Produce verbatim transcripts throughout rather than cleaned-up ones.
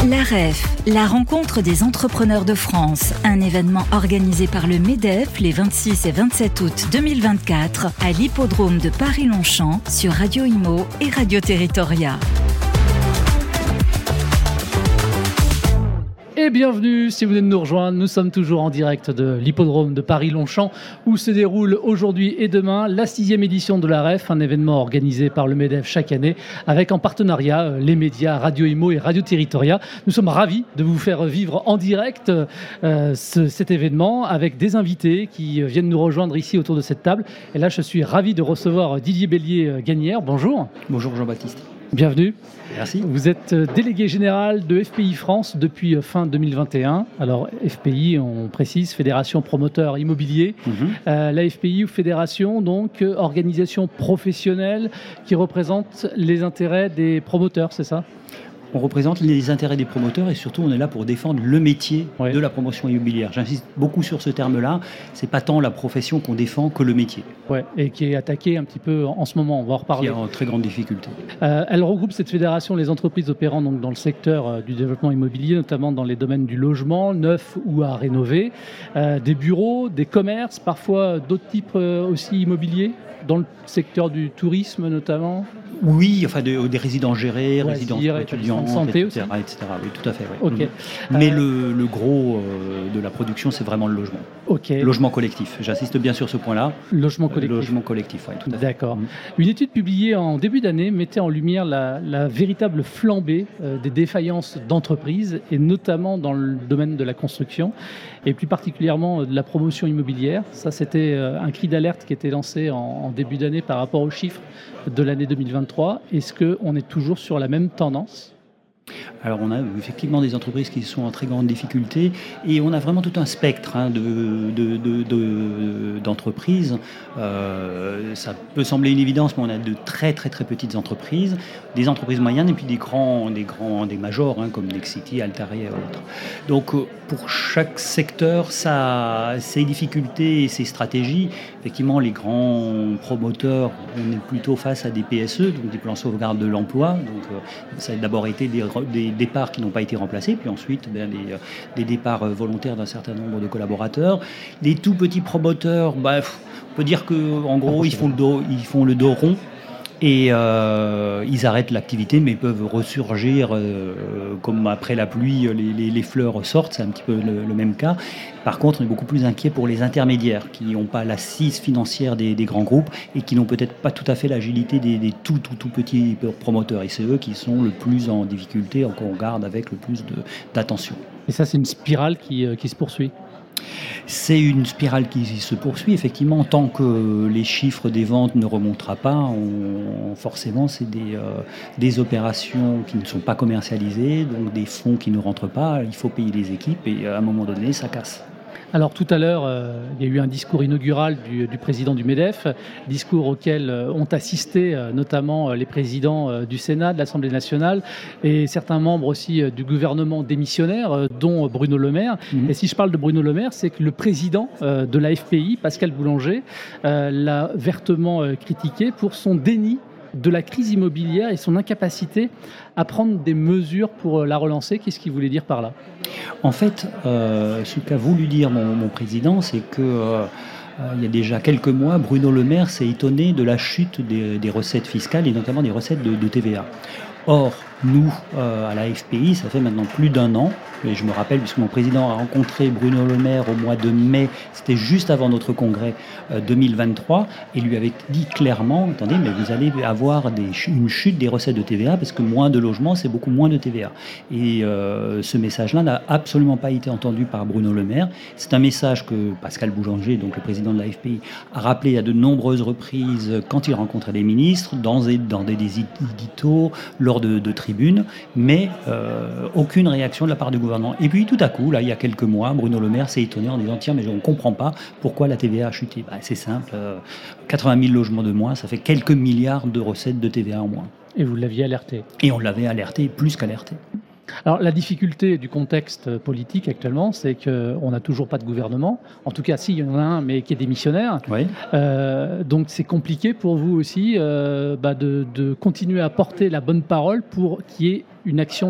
La R E F, la rencontre des entrepreneurs de France, un événement organisé par le MEDEF les vingt-six et vingt-sept août deux mille vingt-quatre à l'hippodrome de Paris-Longchamp sur Radio Imo et Radio Territoria. Et bienvenue, si vous venez de nous rejoindre, nous sommes toujours en direct de l'hippodrome de Paris-Longchamp où se déroule aujourd'hui et demain la sixième édition de la R E F, un événement organisé par le MEDEF chaque année avec en partenariat les médias Radio Imo et Radio Territoria. Nous sommes ravis de vous faire vivre en direct euh, ce, cet événement avec des invités qui viennent nous rejoindre ici autour de cette table. Et là, je suis ravi de recevoir Didier Bellier-Gagnère. Bonjour. Bonjour Jean-Baptiste. Bienvenue. Merci. Vous êtes délégué général de F P I France depuis fin deux mille vingt et un. Alors F P I, on précise, Fédération Promoteur Immobilier. Mm-hmm. Euh, la F P I ou Fédération, donc organisation professionnelle qui représente les intérêts des promoteurs, c'est ça ? On représente les intérêts des promoteurs et surtout on est là pour défendre le métier ouais. de la promotion immobilière. J'insiste beaucoup sur ce terme-là. C'est pas tant la profession qu'on défend que le métier. Ouais, et qui est attaqué un petit peu en ce moment. On va en reparler. Qui est en très grande difficulté. Euh, elle regroupe cette fédération les entreprises opérant donc dans le secteur euh, du développement immobilier, notamment dans les domaines du logement, neuf ou à rénover, euh, des bureaux, des commerces, parfois d'autres types euh, aussi immobiliers, dans le secteur du tourisme notamment. Oui, enfin de, des résidences gérées, ouais, résidences étudiantes, santé et cetera, aussi. et cetera. Oui, tout à fait. Oui. Okay. Mmh. Mais euh... le, le gros euh, de la production, c'est vraiment le logement. Okay. Logement collectif. J'insiste bien sur ce point-là. Logement collectif. Euh, logement collectif, oui, tout à fait. D'accord. Mmh. Une étude publiée en début d'année mettait en lumière la, la véritable flambée euh, des défaillances d'entreprises, et notamment dans le domaine de la construction, et plus particulièrement de la promotion immobilière. Ça, c'était euh, un cri d'alerte qui était lancé en, en début d'année par rapport aux chiffres de l'année deux mille vingt-trois. Est-ce qu'on est toujours sur la même tendance ? Alors on a effectivement des entreprises qui sont en très grande difficulté et on a vraiment tout un spectre hein, de, de, de, de, d'entreprises. Euh, ça peut sembler une évidence, mais on a de très très très petites entreprises, des entreprises moyennes et puis des grands, des grands, des majors hein, comme Nexity, Altari et autres. Donc pour chaque secteur, ça, ses difficultés et ses stratégies. Effectivement, les grands promoteurs, on est plutôt face à des P S E, donc des plans sauvegarde de l'emploi. Donc ça a d'abord été des des départs qui n'ont pas été remplacés, puis ensuite ben, des, des départs volontaires d'un certain nombre de collaborateurs. Les tout petits promoteurs, ben, on peut dire qu'en gros, ils font, le dos, ils font le dos rond et euh, ils arrêtent l'activité, mais ils peuvent ressurgir euh, comme après la pluie, les, les, les fleurs sortent, c'est un petit peu le, le même cas. Par contre, on est beaucoup plus inquiet pour les intermédiaires qui n'ont pas l'assise financière des, des grands groupes et qui n'ont peut-être pas tout à fait l'agilité des, des tout, tout, tout petits promoteurs. Et c'est eux qui sont le plus en difficulté, qu'on regarde avec le plus de, d'attention. Et ça, c'est une spirale qui, qui se poursuit ? C'est une spirale qui se poursuit, effectivement. Tant que les chiffres des ventes ne remonteront pas, on, forcément, c'est des, euh, des opérations qui ne sont pas commercialisées, donc des fonds qui ne rentrent pas. Il faut payer les équipes et à un moment donné, ça casse. Alors tout à l'heure, euh, il y a eu un discours inaugural du, du président du MEDEF, discours auquel euh, ont assisté euh, notamment euh, les présidents euh, du Sénat, de l'Assemblée nationale et certains membres aussi euh, du gouvernement démissionnaire, euh, dont Bruno Le Maire. Mmh. Et si je parle de Bruno Le Maire, c'est que le président euh, de la F P I, Pascal Boulanger, euh, l'a vertement euh, critiqué pour son déni de la crise immobilière et son incapacité à prendre des mesures pour la relancer. Qu'est-ce qu'il voulait dire par là ? En fait, euh, ce qu'a voulu dire mon, mon président, c'est que euh, il y a déjà quelques mois, Bruno Le Maire s'est étonné de la chute des, des recettes fiscales et notamment des recettes de, de T V A. Or, nous, euh, à la F P I, ça fait maintenant plus d'un an, et je me rappelle, puisque mon président a rencontré Bruno Le Maire au mois de mai, c'était juste avant notre congrès euh, deux mille vingt-trois, et lui avait dit clairement, attendez, mais vous allez avoir des, une chute des recettes de T V A, parce que moins de logements, c'est beaucoup moins de T V A. Et euh, ce message-là n'a absolument pas été entendu par Bruno Le Maire. C'est un message que Pascal Boulanger, donc le président de la F P I, a rappelé à de nombreuses reprises quand il rencontrait les ministres, dans des, dans des, des éditos, lors de, de tribune, mais euh, aucune réaction de la part du gouvernement. Et puis tout à coup, là, il y a quelques mois, Bruno Le Maire s'est étonné en disant « Tiens, mais on ne comprend pas pourquoi la T V A a chuté. Ben, » C'est simple, euh, quatre-vingt mille logements de moins, ça fait quelques milliards de recettes de T V A en moins. Et vous l'aviez alerté. Et on l'avait alerté, plus qu'alerté. Alors la difficulté du contexte politique actuellement, c'est qu'on n'a toujours pas de gouvernement. En tout cas, si, il y en a un, mais qui est démissionnaire. Oui. Euh, donc c'est compliqué pour vous aussi euh, bah de, de continuer à porter la bonne parole pour qu'il y ait une action derrière ?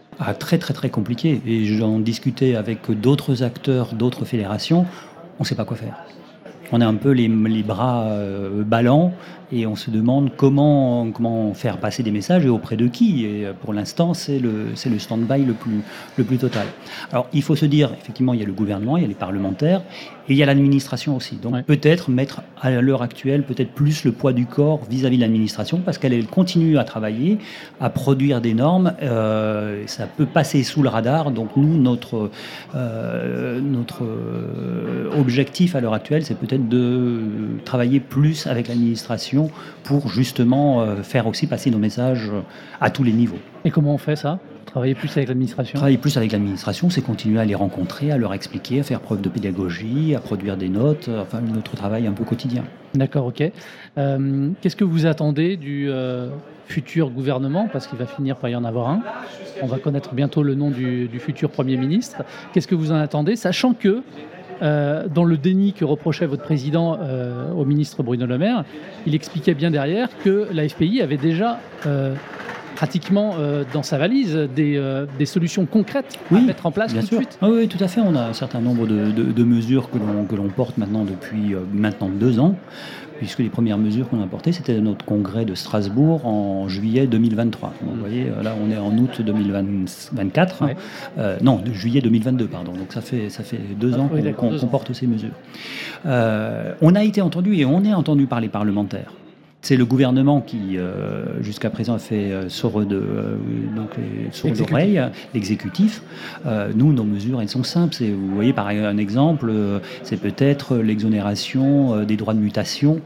Ah, très très très compliqué. Et j'en discutais avec d'autres acteurs, d'autres fédérations, on ne sait pas quoi faire. On a un peu les, les bras euh, ballants et on se demande comment, comment faire passer des messages et auprès de qui. Et pour l'instant, c'est le, c'est le stand-by le plus, le plus total. Alors, il faut se dire, effectivement, il y a le gouvernement, il y a les parlementaires et il y a l'administration aussi. Donc, ouais. peut-être mettre à l'heure actuelle peut-être plus le poids du corps vis-à-vis de l'administration parce qu'elle elle continue à travailler, à produire des normes. Euh, ça peut passer sous le radar. Donc, nous, notre, euh, notre objectif à l'heure actuelle, c'est peut-être de travailler plus avec l'administration pour justement euh, faire aussi passer nos messages à tous les niveaux. Et comment on fait ça ? Travailler plus avec l'administration ? Travailler plus avec l'administration, c'est continuer à les rencontrer, à leur expliquer, à faire preuve de pédagogie, à produire des notes, enfin notre travail un peu quotidien. D'accord, ok. Euh, qu'est-ce que vous attendez du euh, futur gouvernement ? Parce qu'il va finir par y en avoir un. On va connaître bientôt le nom du, du futur Premier ministre. Qu'est-ce que vous en attendez ? Sachant que Euh, dans le déni que reprochait votre président euh, au ministre Bruno Le Maire, il expliquait bien derrière que la F P I avait déjà euh, pratiquement euh, dans sa valise des, euh, des solutions concrètes oui, à mettre en place tout sûr. de suite. Ah oui, tout à fait. On a un certain nombre de, de, de mesures que l'on, que l'on porte maintenant depuis euh, maintenant deux ans. Puisque les premières mesures qu'on a portées, c'était notre congrès de Strasbourg en juillet deux mille vingt-trois. Donc, vous voyez, là, on est en août deux mille vingt-quatre. Ouais. Euh, non, de juillet deux mille vingt-deux, pardon. Donc, ça fait, ça fait deux ah, ans oui, qu'on, qu'on, qu'on porte ces mesures. Euh, on a été entendu et on est entendu par les parlementaires. C'est le gouvernement qui, euh, jusqu'à présent, a fait euh, sourd de, euh, donc, sourd d'oreille, l'exécutif. Euh, nous, nos mesures, elles sont simples. C'est, vous voyez, par un exemple, euh, c'est peut-être l'exonération euh, des droits de mutation.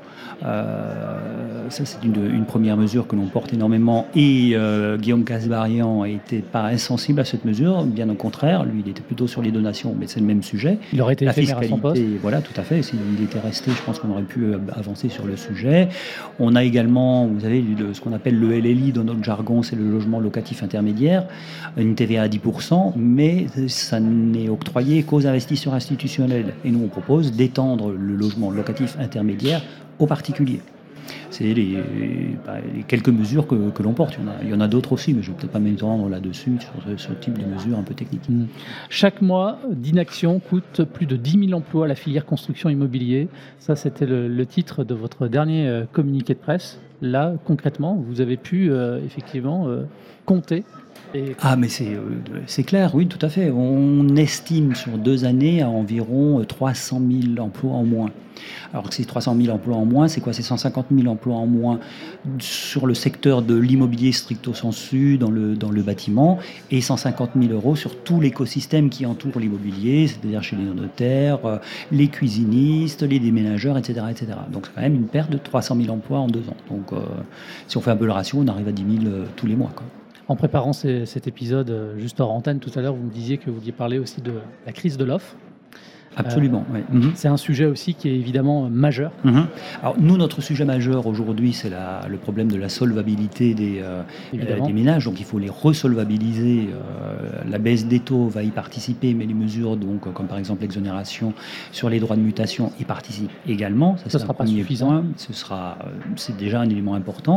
Euh, ça, c'est une, une première mesure que l'on porte énormément. Et euh, Guillaume Kasbarian n'était pas insensible à cette mesure. Bien au contraire, lui, il était plutôt sur les donations, mais c'est le même sujet. Il aurait été la éphémère à son poste. Voilà, tout à fait. S'il était resté, je pense qu'on aurait pu avancer sur le sujet. On a également, vous savez, le, ce qu'on appelle le L L I dans notre jargon, c'est le logement locatif intermédiaire, une T V A à dix pour cent, mais ça n'est octroyé qu'aux investisseurs institutionnels. Et nous, on propose d'étendre le logement locatif intermédiaire aux particuliers. C'est les, bah, les quelques mesures que, que l'on porte. Il y en a, il y en a d'autres aussi, mais je ne vais peut-être pas m'étendre là-dessus, sur ce, ce type de mesures un peu techniques. Mmh. Chaque mois d'inaction coûte plus de dix mille emplois à la filière construction immobilier. Ça, c'était le, le titre de votre dernier euh, communiqué de presse. Là, concrètement, vous avez pu euh, effectivement euh, compter. Et... Ah, mais c'est, euh, c'est clair, oui, tout à fait. On estime sur deux années à environ trois cent mille emplois en moins. Alors que ces trois cent mille emplois en moins, c'est quoi ? C'est cent cinquante mille emplois en moins sur le secteur de l'immobilier stricto sensu, dans le, dans le bâtiment, et cent cinquante mille euros sur tout l'écosystème qui entoure l'immobilier, c'est-à-dire chez les notaires, les cuisinistes, les déménageurs, et cetera, et cetera. Donc c'est quand même une perte de trois cent mille emplois en deux ans. Donc euh, si on fait un peu le ratio, on arrive à dix mille euh, tous les mois, quoi. En préparant ces, cet épisode, juste hors antenne, tout à l'heure, vous me disiez que vous vouliez parler aussi de la crise de l'offre. Absolument, euh, oui. Mm-hmm. C'est un sujet aussi qui est évidemment majeur. Mm-hmm. Alors nous, notre sujet majeur aujourd'hui, c'est la, le problème de la solvabilité des, euh, des ménages. Donc il faut les resolvabiliser. Euh, la baisse des taux va y participer, mais les mesures, donc, comme par exemple l'exonération sur les droits de mutation, y participent également. Ça, Ce ne sera pas suffisant. Point. Ce sera, c'est déjà un élément important.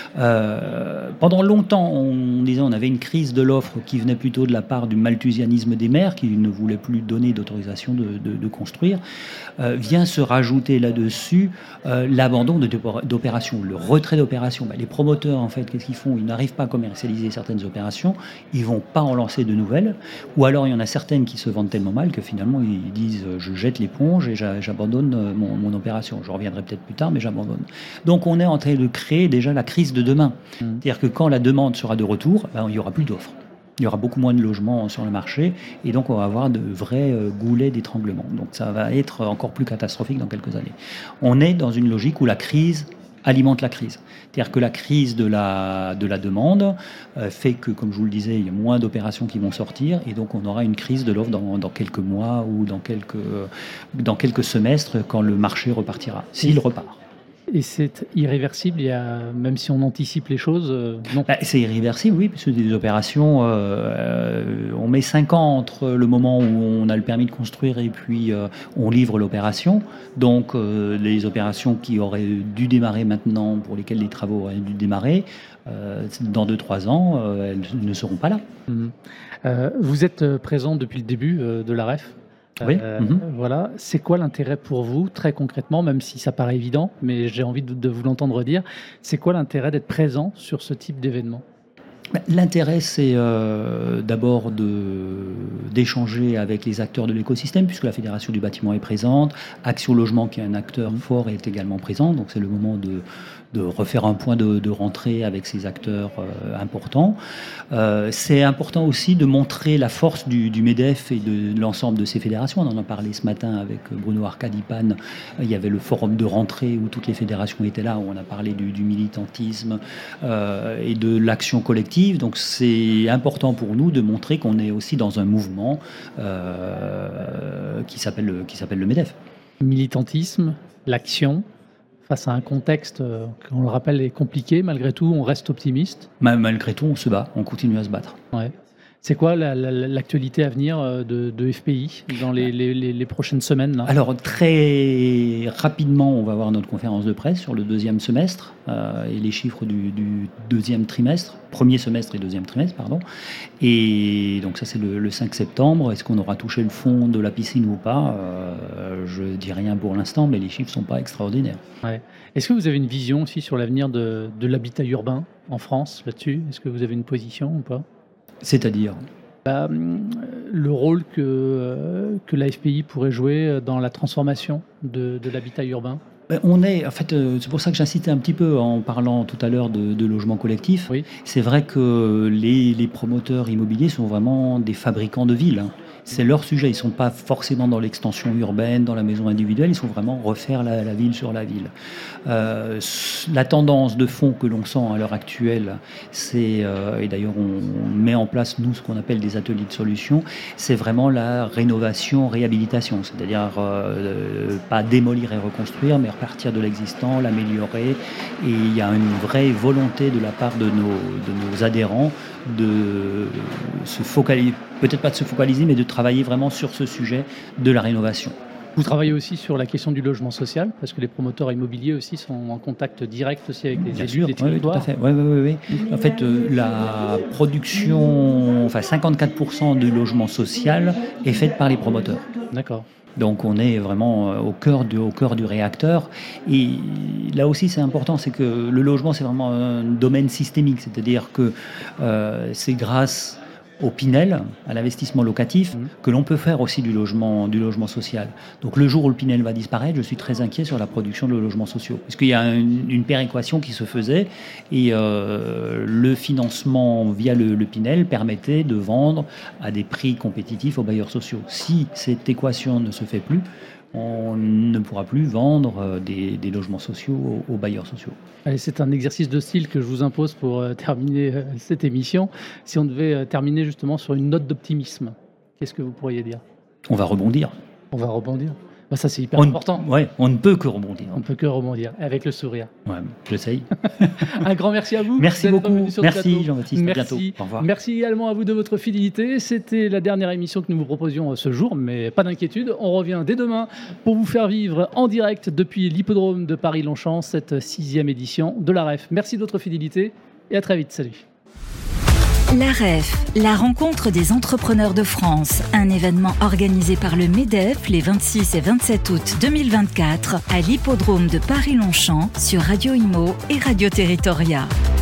Euh, pendant longtemps, on disait on avait une crise de l'offre qui venait plutôt de la part du malthusianisme des maires qui ne voulaient plus donner d'autorisation de De, de construire, euh, vient se rajouter là-dessus euh, l'abandon de, d'opérations, le retrait d'opérations. Ben, les promoteurs, en fait, qu'est-ce qu'ils font ? Ils n'arrivent pas à commercialiser certaines opérations, ils ne vont pas en lancer de nouvelles, ou alors il y en a certaines qui se vendent tellement mal que finalement ils disent « je jette l'éponge et j'abandonne mon, mon opération ». Je reviendrai peut-être plus tard, mais j'abandonne. Donc on est en train de créer déjà la crise de demain. Mmh. C'est-à-dire que quand la demande sera de retour, ben, il n'y aura plus d'offres. Il y aura beaucoup moins de logements sur le marché et donc on va avoir de vrais euh, goulets d'étranglement. Donc ça va être encore plus catastrophique dans quelques années. On est dans une logique où la crise alimente la crise. C'est-à-dire que la crise de la, de la demande euh, fait que, comme je vous le disais, il y a moins d'opérations qui vont sortir et donc on aura une crise de l'offre dans, dans quelques mois ou dans quelques, dans quelques semestres quand le marché repartira, s'il repart. Et c'est irréversible, il y a, même si on anticipe les choses, euh, non. Bah, c'est irréversible, oui, puisque des opérations, euh, on met cinq ans entre le moment où on a le permis de construire et puis euh, on livre l'opération. Donc euh, les opérations qui auraient dû démarrer maintenant, pour lesquelles les travaux auraient dû démarrer, euh, dans deux trois ans, euh, elles ne seront pas là. Mmh. Euh, vous êtes présent depuis le début euh, de l'A R E F. Oui. Euh, Mmh. Voilà. C'est quoi l'intérêt pour vous, très concrètement, même si ça paraît évident, mais j'ai envie de, de vous l'entendre dire, c'est quoi l'intérêt d'être présent sur ce type d'événement ? L'intérêt, c'est euh, d'abord de, d'échanger avec les acteurs de l'écosystème, puisque la Fédération du bâtiment est présente. Action Logement, qui est un acteur fort, est également présent. Donc c'est le moment de, de refaire un point de, de rentrée avec ces acteurs euh, importants. Euh, c'est important aussi de montrer la force du, du MEDEF et de, de l'ensemble de ces fédérations. On en a parlé ce matin avec Bruno Arcadipane. Il y avait le forum de rentrée où toutes les fédérations étaient là, où on a parlé du, du militantisme euh, et de l'action collective. Donc c'est important pour nous de montrer qu'on est aussi dans un mouvement euh, qui s'appelle le, qui s'appelle le MEDEF. Militantisme, l'action, face à un contexte, euh, qu'on le rappelle, est compliqué, malgré tout, on reste optimiste. Malgré tout, on se bat, on continue à se battre. Ouais. C'est quoi la, la, l'actualité à venir de, de F P I dans les, les, les, les prochaines semaines là ? Alors très rapidement, on va avoir notre conférence de presse sur le deuxième semestre euh, et les chiffres du, du deuxième trimestre, premier semestre et deuxième trimestre, pardon. Et donc ça c'est le, le cinq septembre. Est-ce qu'on aura touché le fond de la piscine ou pas ? euh, Je dis rien pour l'instant, mais les chiffres sont pas extraordinaires. Ouais. Est-ce que vous avez une vision aussi sur l'avenir de, de l'habitat urbain en France là-dessus ? Est-ce que vous avez une position ou pas ? C'est-à-dire ? Bah, le rôle que, euh, que la F P I pourrait jouer dans la transformation de, de l'habitat urbain. On est, en fait, c'est pour ça que j'insistais un petit peu en parlant tout à l'heure de, de logement collectif. Oui. C'est vrai que les, les promoteurs immobiliers sont vraiment des fabricants de villes. Hein. C'est leur sujet. Ils ne sont pas forcément dans l'extension urbaine, dans la maison individuelle. Ils sont vraiment refaire la, la ville sur la ville. Euh, la tendance de fond que l'on sent à l'heure actuelle, c'est, euh, et d'ailleurs on met en place, nous, ce qu'on appelle des ateliers de solutions, c'est vraiment la rénovation, réhabilitation. C'est-à-dire euh, pas démolir et reconstruire, mais repartir de l'existant, l'améliorer. Et il y a une vraie volonté de la part de nos, de nos adhérents de se focaliser, peut-être pas de se focaliser, mais de travailler vraiment sur ce sujet de la rénovation. Vous travaillez aussi sur la question du logement social, parce que les promoteurs immobiliers aussi sont en contact direct aussi avec les Bien élus sûr, des oui, territoires. tout à fait. Oui, oui, oui, oui. En fait, euh, la production, enfin cinquante-quatre pour cent du logement social est faite par les promoteurs. D'accord. Donc on est vraiment au cœur du, au cœur du réacteur. Et là aussi c'est important, c'est que le logement c'est vraiment un domaine systémique, c'est-à-dire que euh, c'est grâce au Pinel, à l'investissement locatif, mmh. que l'on peut faire aussi du logement, du logement social. Donc le jour où le Pinel va disparaître, je suis très inquiet sur la production de logements sociaux. Parce qu'il y a une, une péréquation qui se faisait et euh, le financement via le, le Pinel permettait de vendre à des prix compétitifs aux bailleurs sociaux. Si cette équation ne se fait plus, on ne pourra plus vendre des, des logements sociaux aux, aux bailleurs sociaux. Allez, c'est un exercice de style que je vous impose pour euh, terminer euh, cette émission. Si on devait euh, terminer justement sur une note d'optimisme, qu'est-ce que vous pourriez dire ? On va rebondir. On va rebondir. Bah, ça, c'est hyper on, important. Ouais, on ne peut que rebondir. On ne peut que rebondir, avec le sourire. Ouais, j'essaye. Un grand merci à vous. Merci beaucoup. Merci Jean-Baptiste. Merci. À bientôt. Au revoir. Merci également à vous de votre fidélité. C'était la dernière émission que nous vous proposions ce jour, mais pas d'inquiétude. On revient dès demain pour vous faire vivre en direct depuis l'hippodrome de Paris-Longchamp cette sixième édition de l'A R E F. Merci de votre fidélité et à très vite. Salut. L'A R E F, la rencontre des entrepreneurs de France, un événement organisé par le MEDEF les vingt-six et vingt-sept août deux mille vingt-quatre à l'hippodrome de Paris-Longchamp sur Radio Imo et Radio Territoria.